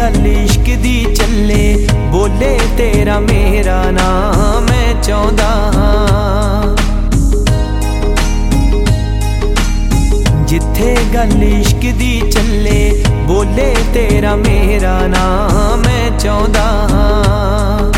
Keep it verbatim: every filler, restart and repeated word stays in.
गल इश्क दी चले बोले तेरा मेरा नाम मैं चाहता हाँ। जिथे गल इश्क दी चले बोले तेरा मेरा नाम मैं चाहता हाँ।